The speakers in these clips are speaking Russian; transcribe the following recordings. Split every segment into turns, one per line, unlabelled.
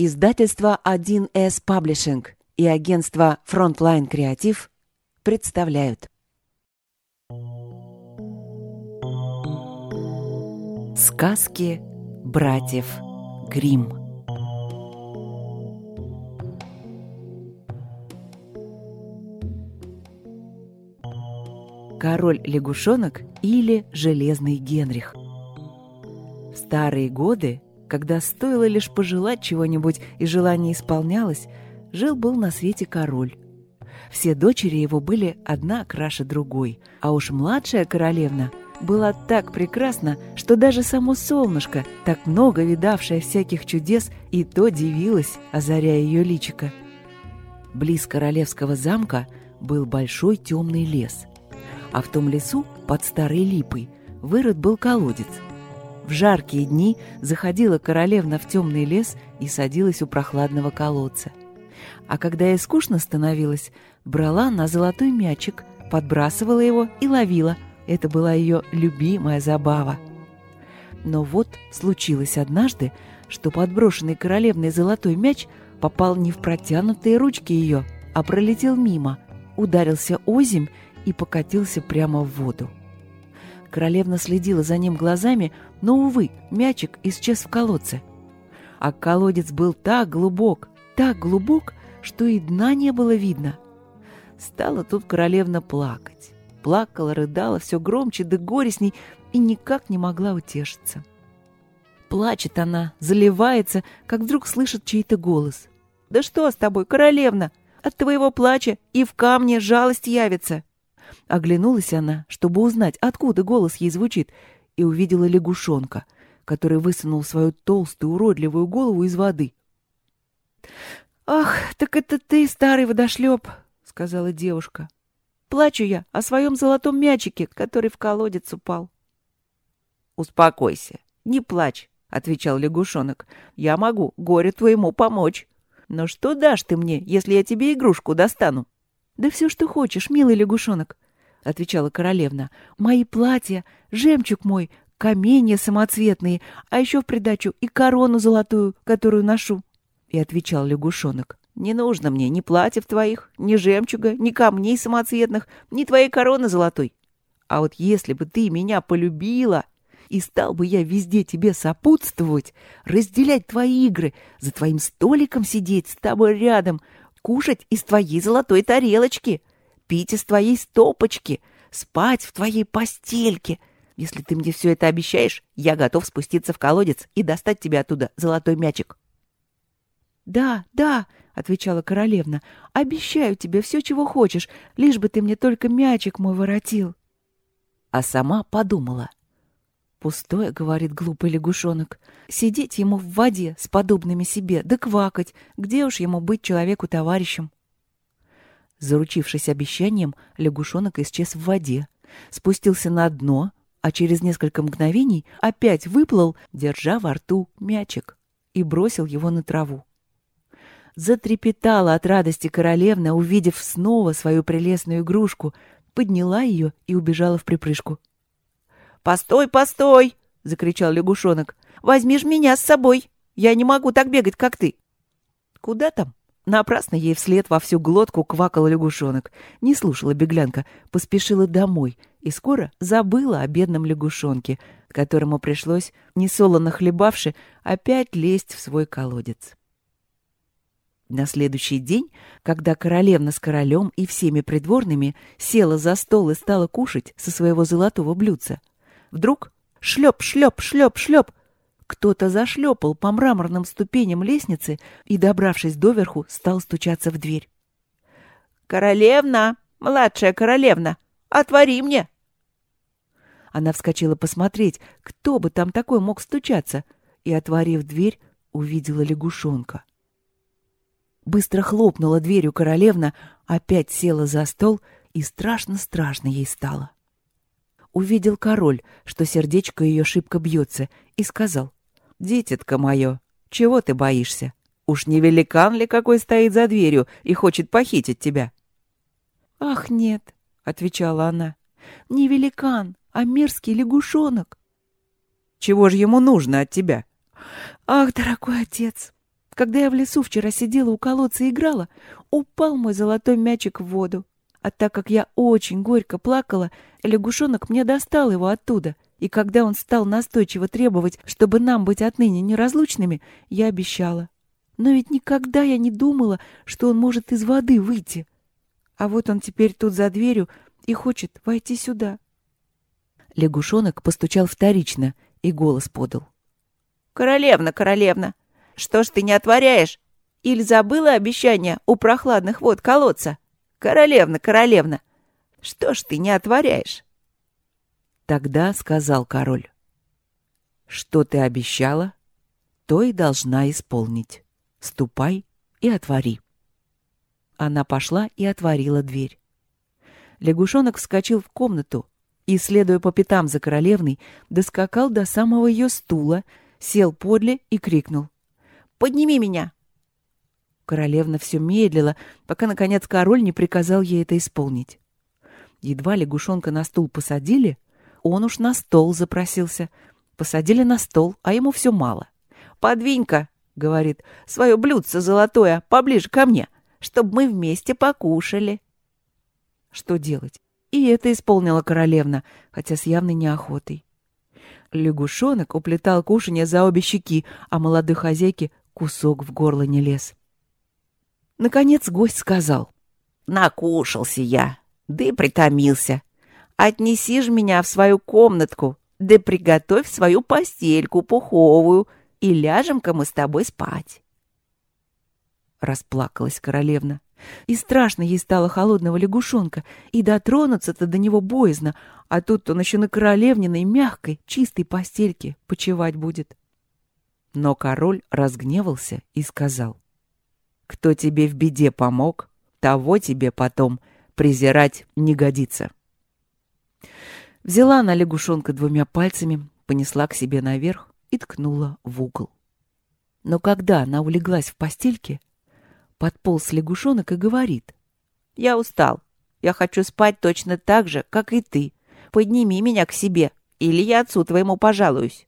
Издательство 1С Паблишинг и агентство Frontline Креатив представляют сказки братьев Гримм. Король-лягушонок или Железный Генрих. В старые годы, когда стоило лишь пожелать чего-нибудь и желание исполнялось, жил-был на свете король. Все дочери его были одна краше другой, а уж младшая королевна была так прекрасна, что даже само солнышко, так много видавшее всяких чудес, и то дивилось, озаряя ее личико. Близ королевского замка был большой темный лес, а в том лесу, под старой липой, вырыт был колодец. В жаркие дни заходила королевна в темный лес и садилась у прохладного колодца. А когда ей скучно становилось, брала на золотой мячик, подбрасывала его и ловила. Это была ее любимая забава. Но вот случилось однажды, что подброшенный королевной золотой мяч попал не в протянутые ручки ее, а пролетел мимо, ударился озимь и покатился прямо в воду. Королевна следила за ним глазами, но, увы, мячик исчез в колодце. А колодец был так глубок, что и дна не было видно. Стала тут королевна плакать. Плакала, рыдала все громче да горестней и никак не могла утешиться. Плачет она, заливается, как вдруг слышит чей-то голос. «Да что с тобой, королевна? От твоего плача и в камне жалость явится!» Оглянулась она, чтобы узнать, откуда голос ей звучит, и увидела лягушонка, который высунул свою толстую уродливую голову из воды. «Ах, так это ты, старый водошлеп!» — сказала девушка. «Плачу я о своем золотом мячике, который в колодец упал». «Успокойся, не плачь», — отвечал лягушонок. «Я могу горю твоему помочь. Но что дашь ты мне, если я тебе игрушку достану?» «Да все, что хочешь, милый лягушонок», — отвечала королевна. «Мои платья, жемчуг мой, каменья самоцветные, а еще в придачу и корону золотую, которую ношу». И отвечал лягушонок: «Не нужно мне ни платьев твоих, ни жемчуга, ни камней самоцветных, ни твоей короны золотой. А вот если бы ты меня полюбила, и стал бы я везде тебе сопутствовать, разделять твои игры, за твоим столиком сидеть с тобой рядом, кушать из твоей золотой тарелочки, пить из твоей стопочки, спать в твоей постельке. Если ты мне все это обещаешь, я готов спуститься в колодец и достать тебе оттуда золотой мячик». «Да, да», — отвечала королевна, — «обещаю тебе все, чего хочешь, лишь бы ты мне только мячик мой воротил». А сама подумала: «Пустое, — говорит глупый лягушонок, — сидеть ему в воде с подобными себе, да квакать, где уж ему быть человеку-товарищем». Заручившись обещанием, лягушонок исчез в воде, спустился на дно, а через несколько мгновений опять выплыл, держа во рту мячик, и бросил его на траву. Затрепетала от радости королевна, увидев снова свою прелестную игрушку, подняла ее и убежала вприпрыжку. «Постой, постой!» — закричал лягушонок. «Возьми ж меня с собой! Я не могу так бегать, как ты!» «Куда там?» Напрасно ей вслед во всю глотку квакал лягушонок. Не слушала беглянка, поспешила домой и скоро забыла о бедном лягушонке, которому пришлось, несолоно хлебавши, опять лезть в свой колодец. На следующий день, когда королевна с королем и всеми придворными села за стол и стала кушать со своего золотого блюдца, вдруг шлеп, шлеп, шлеп, шлеп, кто-то зашлепал по мраморным ступеням лестницы и, добравшись доверху, стал стучаться в дверь. «Королевна, младшая королевна, отвори мне!» Она вскочила посмотреть, кто бы там такой мог стучаться, и, отворив дверь, увидела лягушонка. Быстро хлопнула дверью королевна, опять села за стол, и страшно-страшно ей стало. Увидел король, что сердечко ее шибко бьется, и сказал: «Дитятко мое, чего ты боишься? Уж не великан ли какой стоит за дверью и хочет похитить тебя?» «Ах, нет», — отвечала она, — «не великан, а мерзкий лягушонок». «Чего же ему нужно от тебя?» «Ах, дорогой отец, Когда я в лесу вчера сидела у колодца и играла, упал мой золотой мячик в воду. А так как я очень горько плакала, лягушонок мне достал его оттуда. И когда он стал настойчиво требовать, чтобы нам быть отныне неразлучными, я обещала. Но ведь никогда я не думала, что он может из воды выйти. А вот он теперь тут за дверью и хочет войти сюда. Лягушонок постучал вторично и голос подал.
«Королевна, королевна, что ж ты не отворяешь? Или забыла обещание у прохладных вод колодца? Королевна, королевна, что ж ты не отворяешь?»
Тогда сказал король: «Что ты обещала, то и должна исполнить. Ступай и отвори». Она пошла и отворила дверь. Лягушонок вскочил в комнату и, следуя по пятам за королевной, доскакал до самого ее стула, сел подле и крикнул:
«Подними меня!»
Королевна все медлила, пока, наконец, король не приказал ей это исполнить. Едва лягушонка на стул посадили, он уж на стол запросился. Посадили на стол, а ему все мало.
«Подвинь-ка, — говорит, — свое блюдце золотое поближе ко мне, чтобы мы вместе покушали».
Что делать? И это исполнила королевна, хотя с явной неохотой. Лягушонок уплетал кушанье за обе щеки, а молодой хозяйке кусок в горло не лез. Наконец гость сказал:
«Накушался я, да и притомился. Отнеси ж меня в свою комнатку, да приготовь свою постельку пуховую, и ляжем-ка мы с тобой спать».
Расплакалась королевна. И страшно ей стало холодного лягушонка, и дотронуться-то до него боязно, а тут он еще на королевниной мягкой, чистой постельке почивать будет. Но король разгневался и сказал: «Кто тебе в беде помог, того тебе потом презирать не годится». Взяла она лягушонка двумя пальцами, понесла к себе наверх и ткнула в угол. Но когда она улеглась в постельке, подполз лягушонок и говорит:
«Я устал. Я хочу спать точно так же, как и ты. Подними меня к себе, или я отцу твоему пожалуюсь».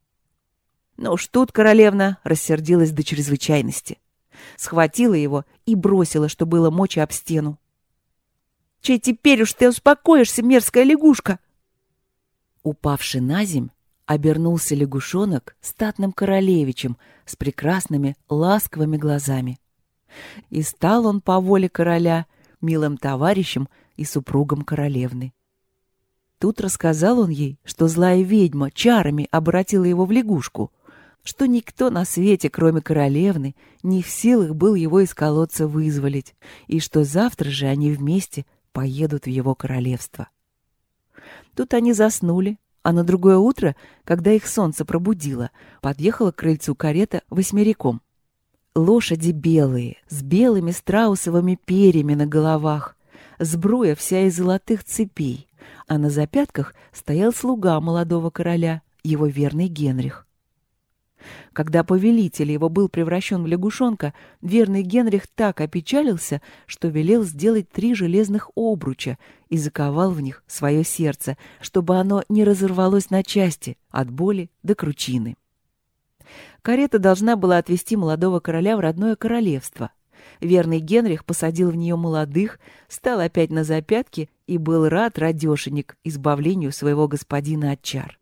Но уж тут королевна рассердилась до чрезвычайности. Схватила его и бросила, что было мочи, об стену.
«Чей теперь уж ты успокоишься, мерзкая лягушка?»
Упавший на земь, обернулся лягушонок статным королевичем с прекрасными ласковыми глазами. И стал он по воле короля милым товарищем и супругом королевны. Тут рассказал он ей, что злая ведьма чарами обратила его в лягушку, что никто на свете, кроме королевны, не в силах был его из колодца вызволить, и что завтра же они вместе поедут в его королевство. Тут они заснули, а на другое утро, когда их солнце пробудило, подъехала к крыльцу карета восьмериком. Лошади белые, с белыми страусовыми перьями на головах, сбруя вся из золотых цепей, а на запятках стоял слуга молодого короля, его верный Генрих. Когда повелитель его был превращен в лягушонка, верный Генрих так опечалился, что велел сделать 3 железных обруча и заковал в них свое сердце, чтобы оно не разорвалось на части от боли до кручины. Карета должна была отвезти молодого короля в родное королевство. Верный Генрих посадил в нее молодых, стал опять на запятки и был рад, радешенек, избавлению своего господина от чар.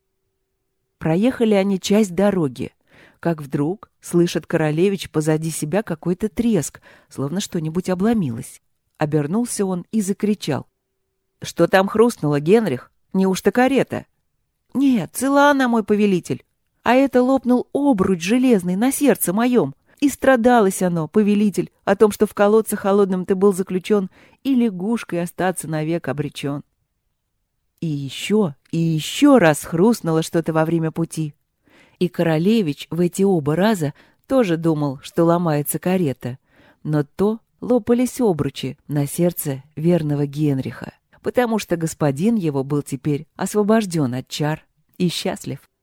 Проехали они часть дороги, как вдруг слышит королевич позади себя какой-то треск, словно что-нибудь обломилось. Обернулся он и закричал: «Что там хрустнуло, Генрих? Неужто карета?» «Нет, цела она, мой повелитель. А это лопнул обруч железный на сердце моем. И страдалось оно, повелитель, о том, что в колодце холодном ты был заключен, и лягушкой остаться навек обречен». И еще раз хрустнуло что-то во время пути. И королевич в эти оба раза тоже думал, что ломается карета. Но то лопались обручи на сердце верного Генриха, потому что господин его был теперь освобожден от чар и счастлив.